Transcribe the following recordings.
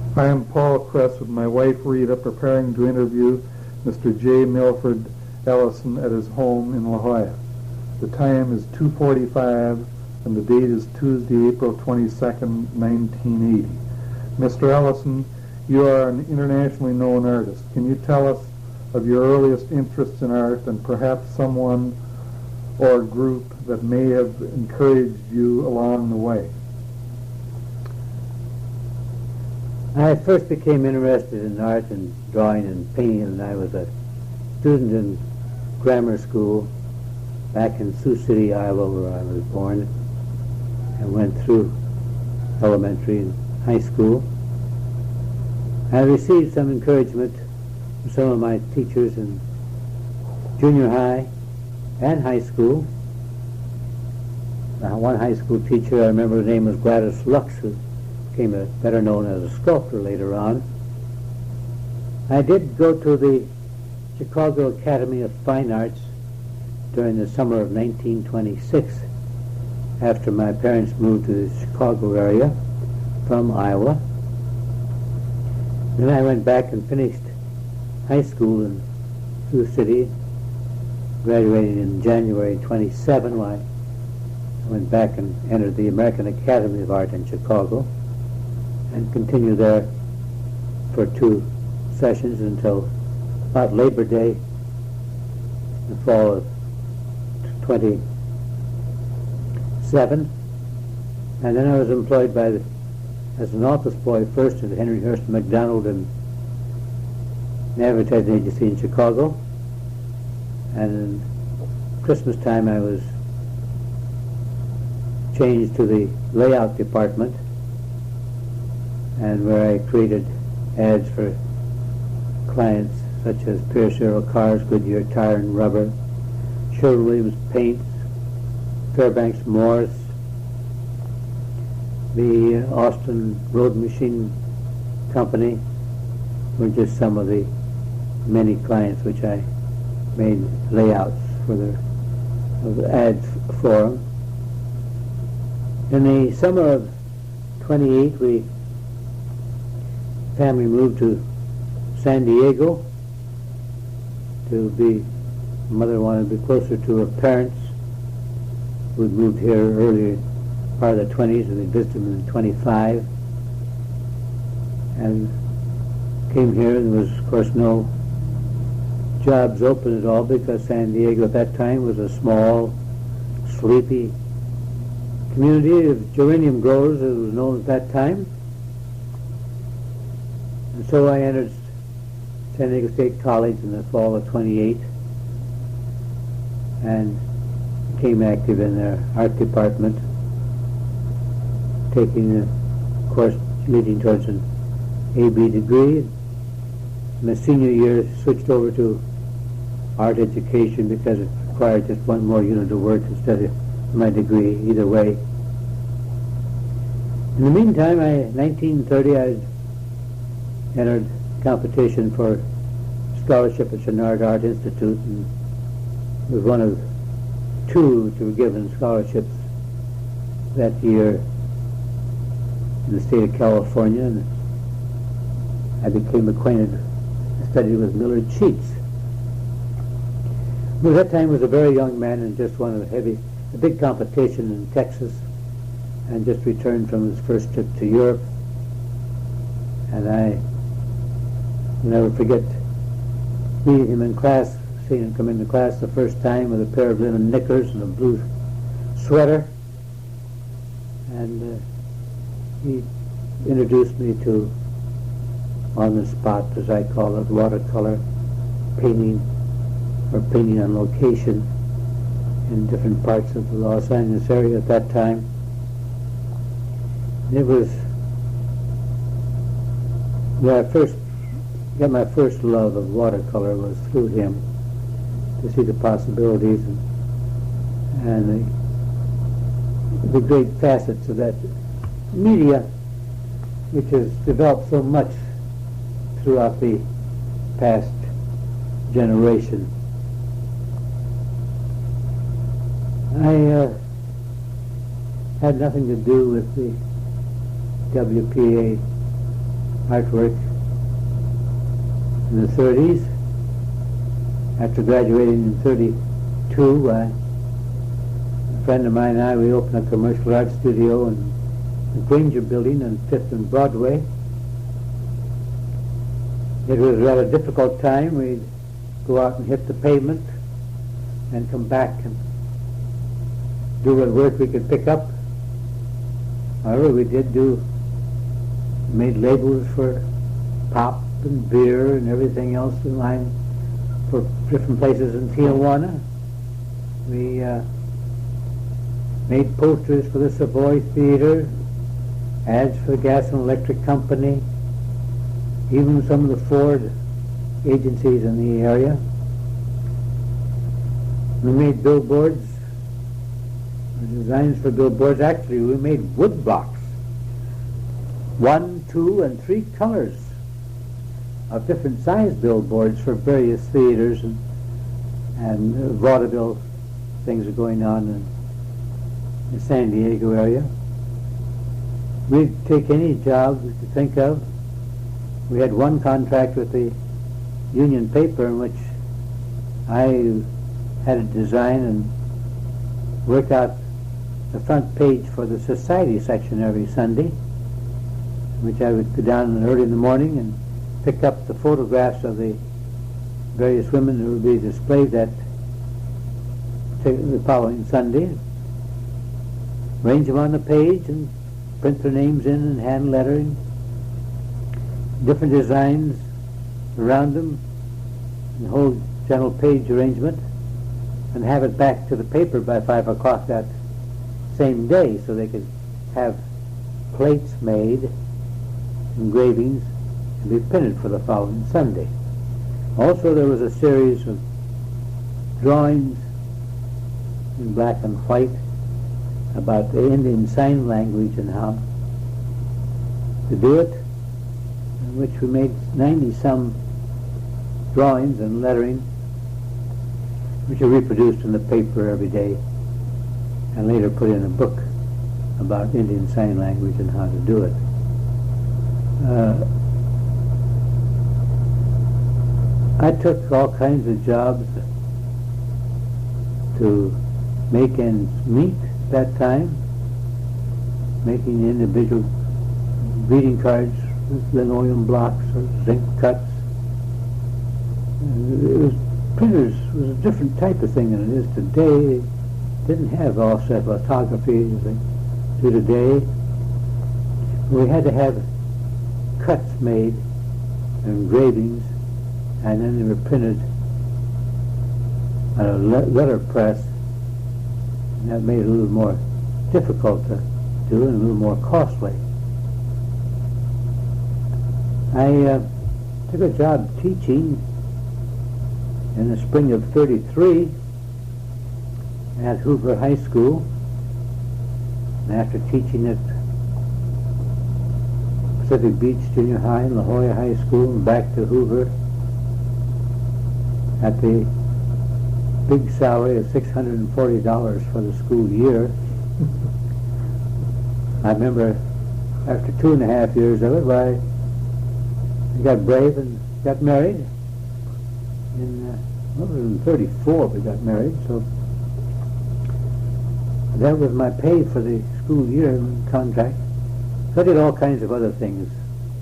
I am Paul Kress with my wife Rita preparing to interview Mr. J. Milford Ellison at his home in La Jolla. The time is 2:45 and the date is Tuesday, April 22nd, 1980. Mr. Ellison, you are an internationally known artist. Can you tell us of your earliest interests in art and perhaps someone or group that may have encouraged you along the way? I first became interested in art and drawing and painting when I was a student in grammar school back in Sioux City, Iowa, where I was born, and went through elementary and high school. I received some encouragement from some of my teachers in junior high and high school. One high school teacher, I remember her name was Gladys Lux, who became better known as a sculptor later on. I did go to the Chicago Academy of Fine Arts during the summer of 1926 after my parents moved to the Chicago area from Iowa. Then I went back and finished high school in Sioux City, graduating in January 27 when I went back and entered the American Academy of Art in Chicago and continued there for 2 sessions until about Labor Day, the fall of 27. And then I was employed as an office boy first at Henry Hurst McDonald and an advertising agency in Chicago. And in Christmas time I was changed to the layout department, and where I created ads for clients such as Pierce Arrow Cars, Goodyear Tire and Rubber, Sherwin-Williams Paints, Fairbanks Morris, the Austin Road Machine Company were just some of the many clients which I made layouts for the ads for them. In the summer of 28, family moved to San Diego mother wanted to be closer to her parents who had moved here earlier part of the 20s, and they visited them in 25 and came here, and there was of course no jobs open at all because San Diego at that time was a small, sleepy community of geranium growers, as it was known at that time. And so I entered San Diego State College in the fall of 28 and became active in their art department, taking a course leading towards an A.B. degree. In my senior year, switched over to art education because it required just one more unit of work instead of my degree, either way. In the meantime, in 1930, I entered competition for scholarship at Chouinard Art Institute and was one of 2 which were given scholarships that year in the state of California, and I became acquainted, I studied with Millard Sheets, who at that time was a very young man and just won a big competition in Texas and just returned from his first trip to Europe. And I will never forget meeting him in class, seeing him come into class the first time with a pair of linen knickers and a blue sweater. And he introduced me to, on the spot, as I call it, watercolor painting, or painting on location in different parts of the Los Angeles area at that time. It was where I first got my first love of watercolor was through him, to see the possibilities and the great facets of that media, which has developed so much throughout the past generation. I had nothing to do with the WPA artwork in the 30s. After graduating in 32, a friend of mine and I, we opened a commercial art studio in the Granger Building on 5th and Broadway. It was a rather difficult time. We'd go out and hit the pavement and come back and do what work we could pick up. However, we made labels for pop and beer and everything else in line for different places in Tijuana. We made posters for the Savoy Theater, ads for the Gas and Electric Company, even some of the Ford agencies in the area. We made billboards, designs for billboards. Actually, we made wood blocks, 1, 2, and 3 colors of different size billboards for various theaters and vaudeville things are going on in the San Diego area. We'd take any job we could think of. We had one contract with the Union paper in which I had a design and worked out the front page for the society section every Sunday, which I would go down early in the morning and pick up the photographs of the various women who would be displayed the following Sunday, arrange them on the page and print their names in and hand lettering, different designs around them, and the whole general page arrangement, and have it back to the paper by 5 o'clock that same day so they could have plates made, engravings, and be printed for the following Sunday. Also, there was a series of drawings in black and white about the Indian Sign Language and how to do it, in which we made 90-some drawings and lettering, which are reproduced in the paper every day and later put in a book about Indian Sign Language and how to do it. I took all kinds of jobs to make ends meet at that time, making individual greeting cards with linoleum blocks or zinc cuts. Printers was a different type of thing than it is today. It didn't have offset lithography as they do today. We had to have cuts made, engravings, and then they were printed on a letterpress, and that made it a little more difficult to do and a little more costly. I took a job teaching in the spring of '33 at Hoover High School, and after teaching at Pacific Beach Junior High and La Jolla High School and back to Hoover at the big salary of $640 for the school year. I remember after 2.5 years of it, I got brave and got married. In 34 we got married, so that was my pay for the school year contract. So I did all kinds of other things,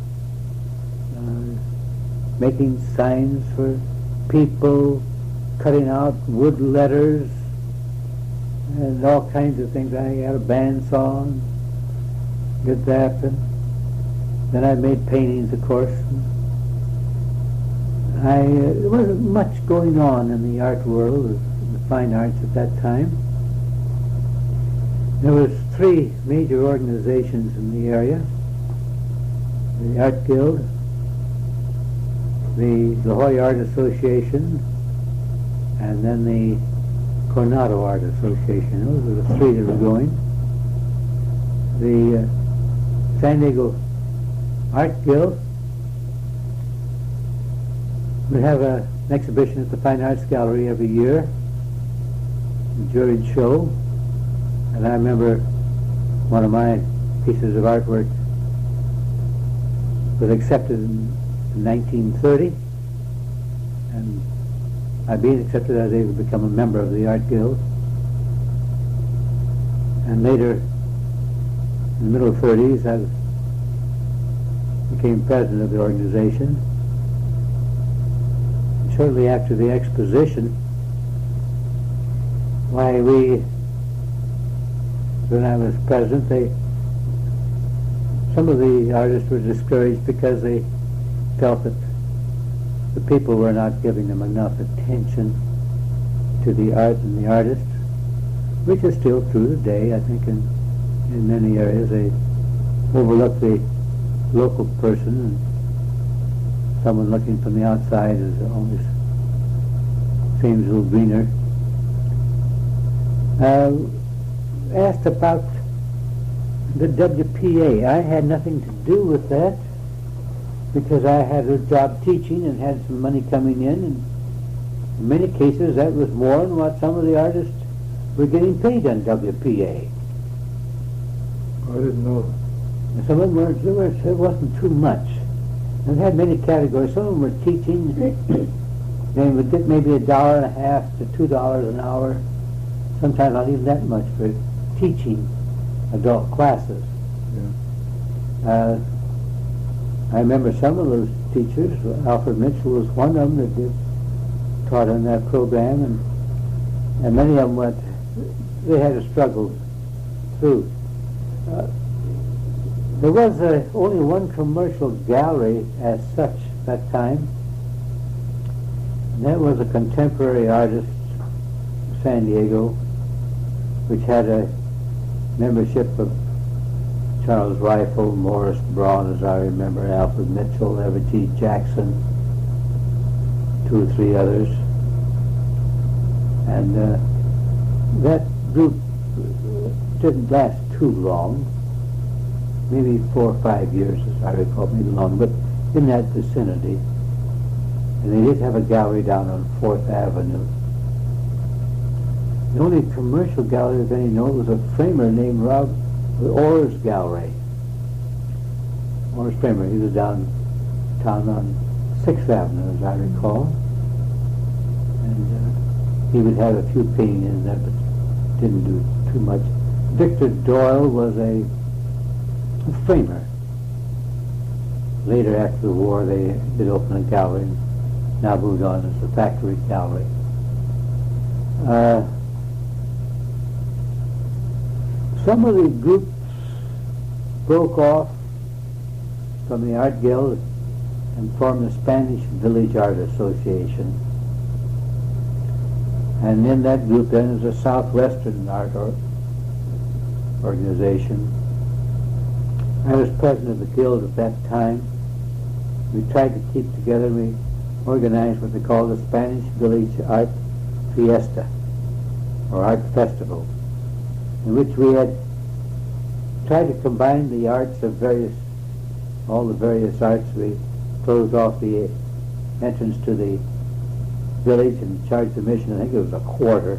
making signs for people, cutting out wood letters, and all kinds of things. I had a bandsaw and did that, and then I made paintings, of course. There wasn't much going on in the art world, in the fine arts at that time. There was 3 major organizations in the area: the Art Guild, the La Jolla Art Association, and then the Coronado Art Association. Those were the 3 that were going. The San Diego Art Guild would have an exhibition at the Fine Arts Gallery every year, a juried show. And I remember one of my pieces of artwork was accepted in 1930, and by being accepted I was able to become a member of the Art Guild. And later, in the middle 30s, I became president of the organization. And shortly after the exposition, when I was president, some of the artists were discouraged because they felt that the people were not giving them enough attention to the art and the artist, which is still true today. I think in many areas they overlook the local person, and someone looking from the outside is always seems a little greener. Asked about the WPA. I had nothing to do with that because I had a job teaching and had some money coming in, and in many cases that was more than what some of the artists were getting paid on WPA. I didn't know. And some of them it wasn't too much. And it had many categories. Some of them were teaching. They would get maybe $1.50 to $2 an hour. Sometimes not even that much for teaching adult classes. Yeah. I remember some of those teachers. Alfred Mitchell was one of them that taught on that program, and many of them they had to struggle through. There was only one commercial gallery as such that time, and that was a contemporary artist, San Diego, which had a membership of Charles Rifle, Morris Braun, as I remember, Alfred Mitchell, Everett G. Jackson, 2 or 3 others. And that group didn't last too long, maybe 4 or 5 years, as I recall, maybe long, but in that vicinity. And they did have a gallery down on 4th Avenue. The only commercial gallery of any note was a framer named Rob Orr's Gallery. Orr's Framer. He was downtown on 6th Avenue, as I recall. And he would have a few paintings in there, but didn't do too much. Victor Doyle was a framer. Later, after the war, they did open a gallery, and now moved on as the Factory Gallery. Some of the groups broke off from the Art Guild and formed the Spanish Village Art Association. And in that group then is a Southwestern Art Organization. I was president of the Guild at that time. We tried to keep together. We organized what they call the Spanish Village Art Fiesta, or Art Festival, in which we had tried to combine the arts of all the various arts. We closed off the entrance to the village and charged admission. I think it was a quarter.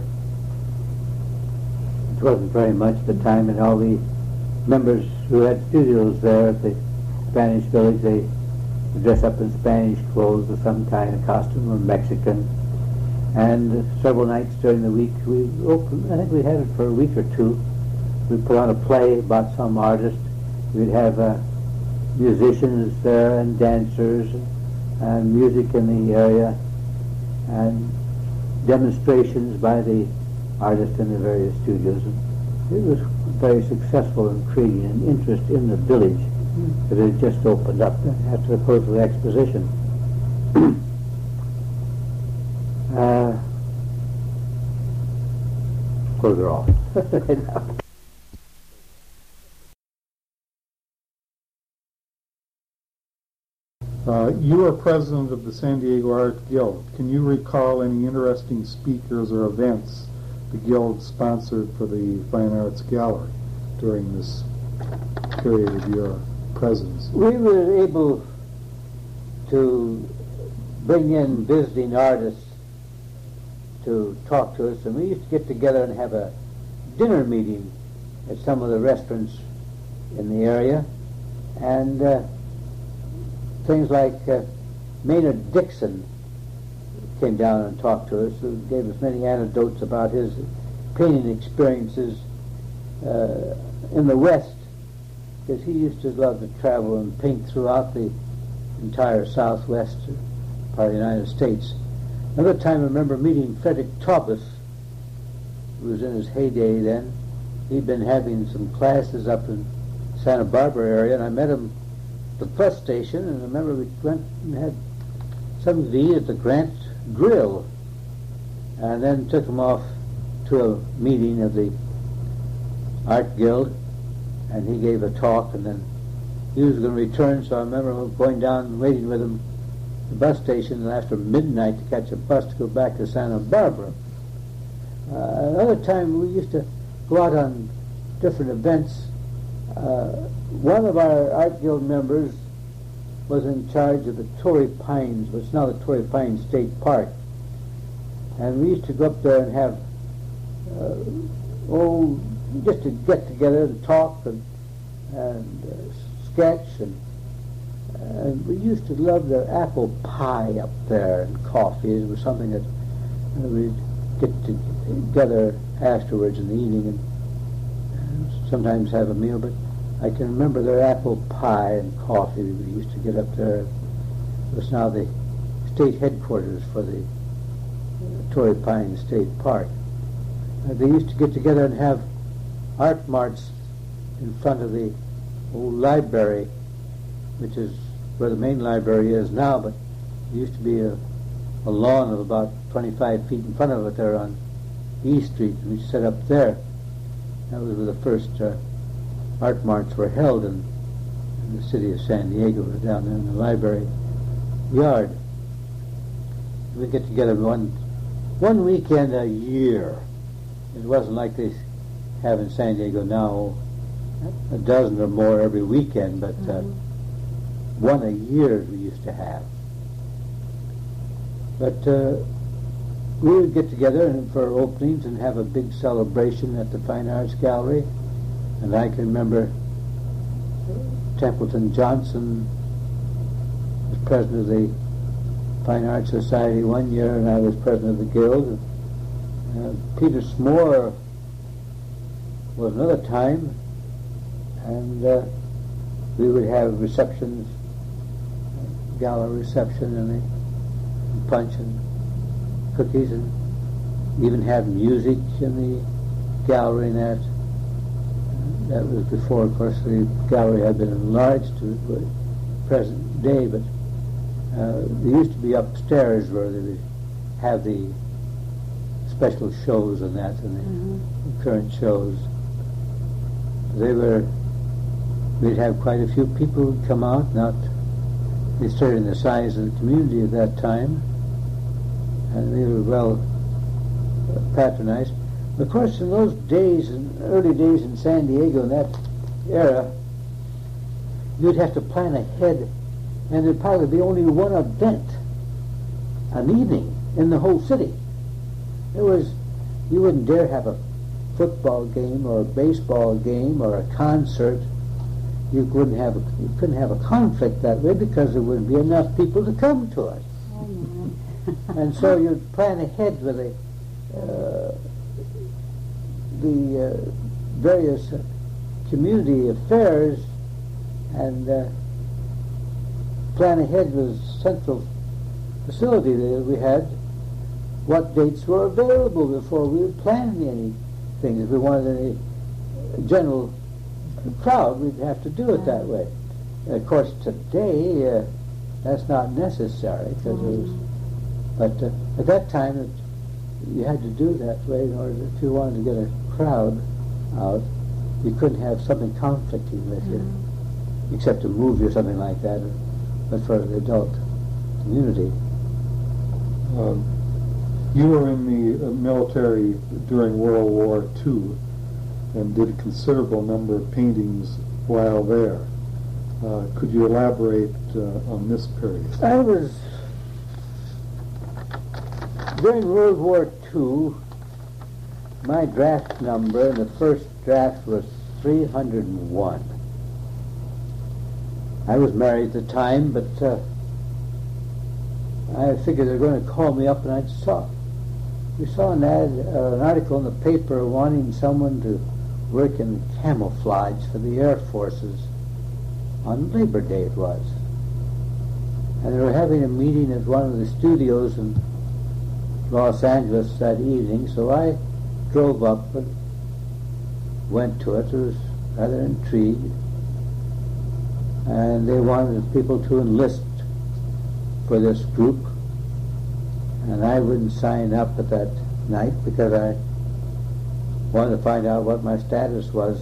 It wasn't very much at the time, and all the members who had studios there at the Spanish Village, they would dress up in Spanish clothes of some kind, a costume, or Mexican. And several nights during the week, we opened, I think we had it for a week or two. We put on a play about some artist. We'd have musicians there and dancers and music in the area and demonstrations by the artists in the various studios. And it was very successful in creating an interest in the village that had just opened up after the close of the exposition. Close it off. You are president of the San Diego Art Guild. Can you recall any interesting speakers or events the Guild sponsored for the Fine Arts Gallery during this period of your presidency? We were able to bring in visiting artists to talk to us, and we used to get together and have a dinner meeting at some of the restaurants in the area, and things like Maynard Dixon came down and talked to us, who gave us many anecdotes about his painting experiences in the West, because he used to love to travel and paint throughout the entire southwest part of the United States. Another time I remember meeting Frederick Taubes, who was in his heyday then. He'd been having some classes up in Santa Barbara area, and I met him at the bus station, and I remember we went and had something to eat at the Grant Grill, and then took him off to a meeting of the Art Guild, and he gave a talk, and then he was going to return, so I remember going down and waiting with him at the bus station, and after midnight to catch a bus to go back to Santa Barbara. Another time we used to go out on different events. One of our Art Guild members was in charge of the Torrey Pines, what's now the Torrey Pines State Park. And we used to go up there and have, just to get together and talk and sketch. And we used to love their apple pie up there and coffee. It was something that we'd get together afterwards in the evening and sometimes have a meal. But I can remember their apple pie and coffee we used to get up there. It was now the state headquarters for the Torrey Pines State Park. They used to get together and have art marts in front of the old library, which is where the main library is now, but there used to be a lawn of about 25 feet in front of it there on E Street, and we set up there. That was where the first art marts were held in the city of San Diego, down there in the library yard. We'd get together one weekend a year. It wasn't like they have in San Diego now, a dozen or more every weekend, but one a year we used to have. But we would get together for openings and have a big celebration at the Fine Arts Gallery. And I can remember Templeton Johnson was president of the Fine Arts Society one year, and I was president of the Guild. Peter Smore was another time, and we would have receptions, gala reception, and punch and cookies, and even have music in the gallery and that. That was before, of course, the gallery had been enlarged to the present day, but they used to be upstairs where they would have the special shows and that, and the current shows. We'd have quite a few people who'd come out, considering the size of the community at that time, and they were well patronized. Of course, in those days, in early days in San Diego, in that era, you'd have to plan ahead, and there'd probably be only one event, an evening, in the whole city. You wouldn't dare have a football game or a baseball game or a concert. You couldn't have a conflict that way because there wouldn't be enough people to come to it. And so you'd plan ahead with the various community affairs and plan ahead with central facility that we had what dates were available before we would plan anything. If we wanted any general crowd, we'd have to do it that way. Of course, today that's not necessary because it was. But at that time, you had to do that way in order. If you wanted to get a crowd out, you couldn't have something conflicting with you, except a movie or something like that. But for the adult community. You were in the military during World War II and did a considerable number of paintings while there. Could you elaborate on this period? I was, during World War II, my draft number in the first draft was 301. I was married at the time, but I figured they were going to call me up, and we saw an article in the paper wanting someone to work in camouflage for the Air Forces on Labor Day it was. And they were having a meeting at one of the studios in Los Angeles that evening, so I drove up and went to it. I was rather intrigued. And they wanted people to enlist for this group. And I wouldn't sign up at that night because I wanted to find out what my status was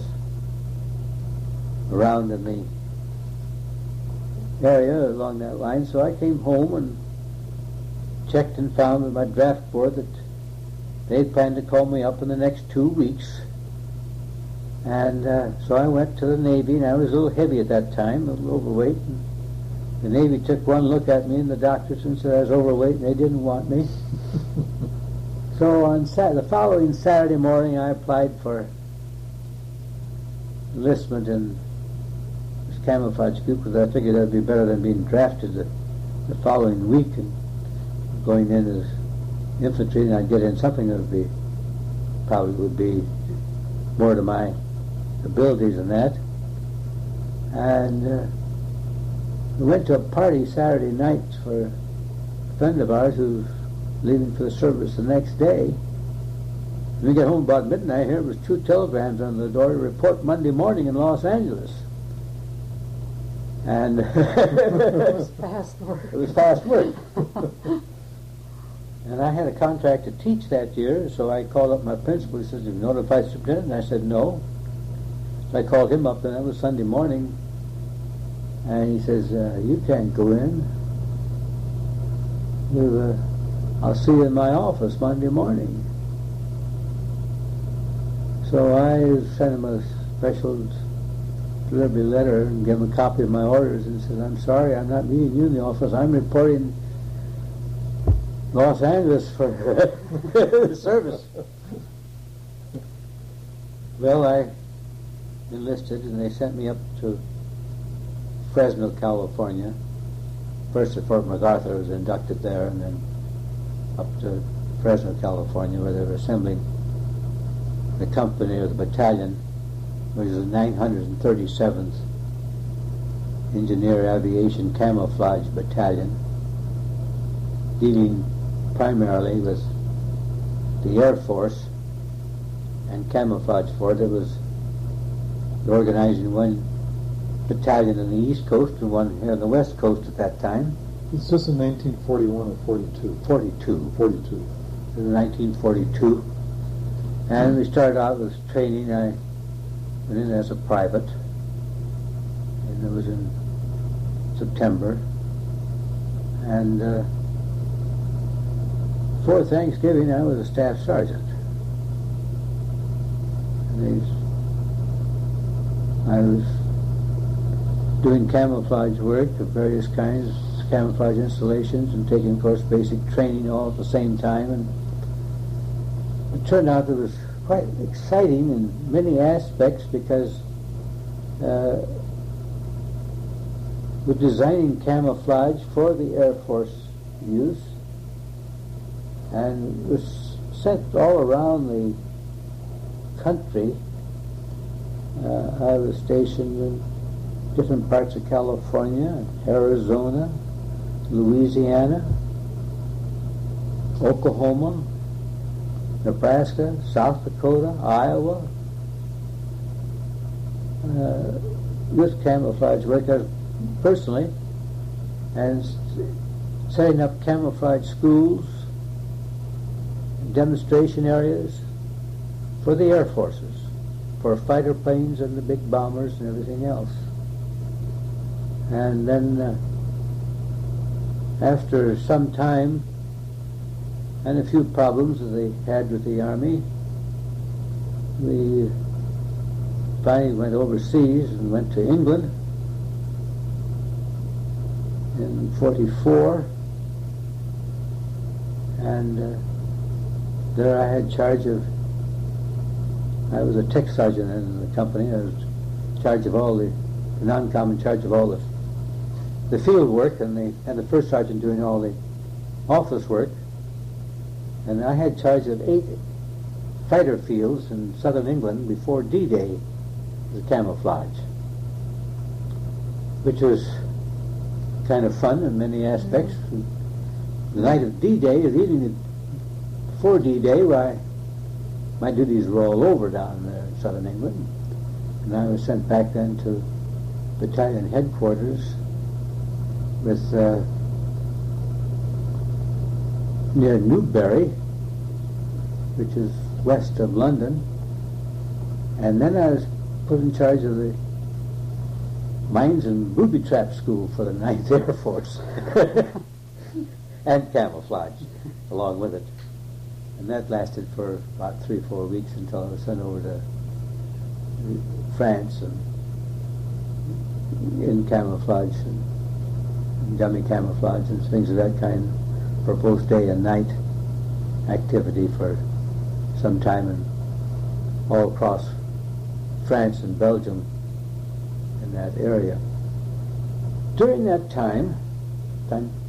around in the area along that line. So I came home and checked and found with my draft board that they planned to call me up in the next 2 weeks. And so I went to the Navy, and I was a little heavy at that time, a little overweight. And the Navy took one look at me, and the doctors said I was overweight, and they didn't want me. So on the following Saturday morning, I applied for enlistment in this camouflage group because I figured that would be better than being drafted the following week and going in as infantry, and I'd get in something that probably would be more to my abilities than that. And we went to a party Saturday night for a friend of ours who was leaving for the service the next day. When we got home about midnight, here was 2 telegrams on the door to report Monday morning in Los Angeles. And It was fast work. It was fast work. And I had a contract to teach that year, so I called up my principal. He says, "Have you notified the superintendent?" And I said, "No." So I called him up, and that was Sunday morning. And he says, "You can't go in. I'll see you in my office Monday morning." So I sent him a special delivery letter and gave him a copy of my orders and said, "I'm sorry, I'm not meeting you in the office. I'm reporting Los Angeles for the service." Well, I enlisted, and they sent me up to Fresno, California. First at Fort MacArthur, I was inducted there, and then up to Fresno, California, where they were assembling the company or the battalion, which is the 937th Engineer Aviation Camouflage Battalion, dealing primarily with the Air Force and camouflage for it. It was organizing one battalion on the East Coast and one here on the West Coast at that time. It's just in 1941 or 42? 42. 42. In 1942. And we started out with training. I went in as a private, and it was in September. And before Thanksgiving, I was a staff sergeant. And I was doing camouflage work of various kinds, camouflage installations, and taking, of course, basic training all at the same time. And it turned out it was quite exciting in many aspects because we're designing camouflage for the Air Force use, and it was sent all around the country. I was stationed in different parts of California, Arizona, Louisiana, Oklahoma, Nebraska, South Dakota, Iowa, with camouflage work personally, and setting up camouflage schools, demonstration areas for the Air Forces, for fighter planes and the big bombers and everything else. And then after some time and a few problems that they had with the Army, we finally went overseas and went to England in 44, and there I had charge of, I was a tech sergeant in the company. I was in charge of all the non-com, in charge of all the the field work, and the first sergeant doing all the office work. And I had charge of 8 fighter fields in southern England before D-Day, the camouflage, which was kind of fun in many aspects. The night of D-Day, or the evening before D-Day, why, my duties were all over down there in southern England. And I was sent back then to battalion headquarters with near Newbury, which is west of London. And then I was put in charge of the mines and booby trap school for the 9th Air Force. And camouflage along with it. And that lasted for about 3 or 4 weeks until I was sent over to France and in camouflage and dummy camouflage and things of that kind for both day and night activity for some time and all across France and Belgium in that area. During that time